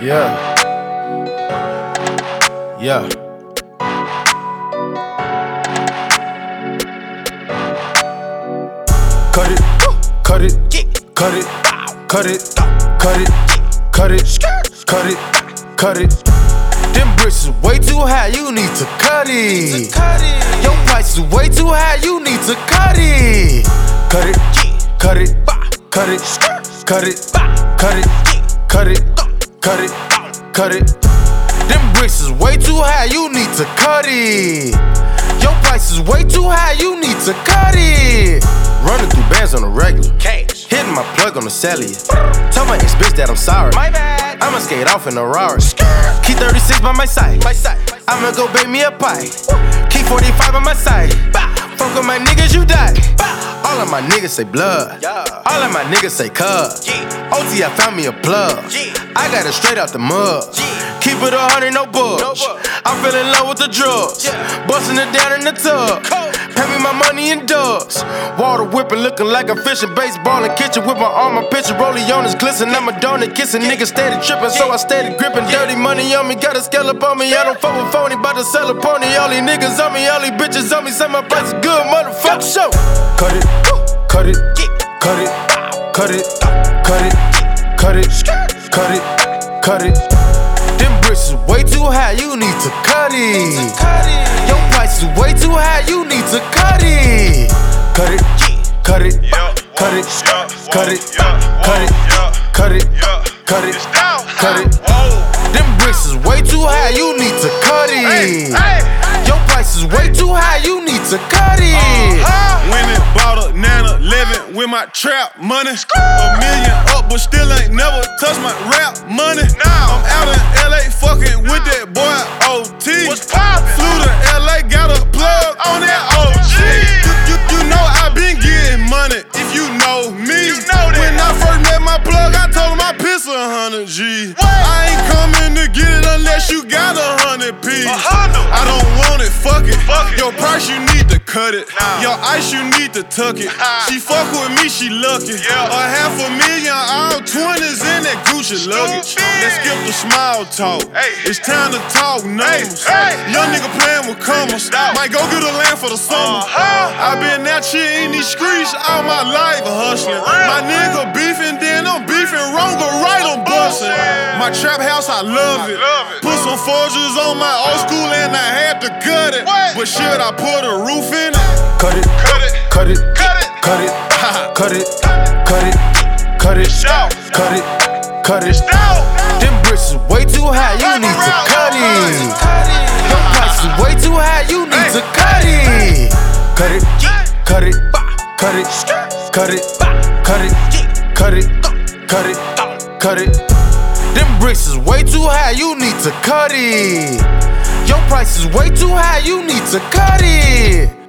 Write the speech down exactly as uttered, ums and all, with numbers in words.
Yeah. Yeah. Cut it, cut it, cut it, cut it, cut it, cut it, cut it, cut it. Them bricks is way too high, you need to cut it. Your price is way too high, you need to cut it. Cut it, cut it, cut it, cut it, cut it, cut it, cut it, cut it. Them bricks is way too high, you need to cut it. Your price is way too high, you need to cut it. Running through bands on a regular, cash. Hitting my plug on the cellular. Tell my ex-bitch that I'm sorry. My bad. I'ma skate off in a Rari. Key thirty-six by my side. My side. I'ma go bake me a pie. Key forty-five by my side. Fuck with my niggas, you die. All of my niggas say blood. All of my niggas say cuz. O T, I found me a plug. I got it straight out the mud. Keep it a hundred, no bugs. I fell in love with the drugs. Busting it down in the tub. Pay me my money in dubs. Water whipping, looking like I'm fishing. Baseball in kitchen with my arm, my pitcher. Rollie on his glisten. I'm a donut kissing. Niggas steady tripping, so I steady gripping. Dirty money on me, got a scale up on me. I don't fuck with phony, bout to sell a pony. All these niggas on me, all these bitches on me. Say my price is good, motherfucker. Show. Cut it, cut it, cut it, cut it, cut it, cut it, cut it, cut it. Them bricks is way too high, you need to cut it. Your price is way too high, you need to cut it. Cut it, cut it, cut it, cut it, cut it, cut it, cut it, cut it. Them bricks is way too high, you need to cut it. Your price is way too high, you need to cut it. Went and bought a nine eleven with my trap money. A million up, but still ain't never touched my rap money. I'm out in L A fucking with that boy O T. Flew to L A, got a plug on that O G. You, you, you know I been getting money, if you know me. You know that. When I first met my plug, I told him I piss a hundred G. I ain't coming to get it unless you got a hundred P. I don't want it, fuck it. Fuck it. Your price, you need to cut it. Nah. Your ice, you need to tuck it. She fuck with me, she lucky. Yeah. A half a million, all twenties in that Gucci luggage. Let's skip the small talk. Hey. It's time to talk numbers. Hey. Hey. Young nigga playing with commas. Might go get a land for the summer. Uh-huh. I been out here in these streets all my life hustling. My nigga beefing, then I'm beefing wrong or right, I'm busting. My trap house, I love it. Love it. Put some forges on my old school and I had to cut it. What? But should I put a roof in it? Cut it, cut it, cut it, cut it, cut it, cut it, cut it, cut it, cut it, cut it. Them bricks is way too high, you need to cut it. Your price is way too high, you need to cut it. Cut it, cut it, cut it, cut it, cut it, cut it, cut it, cut it. Them bricks is way too high, you need to cut it. Your price is way too high, you need to cut it.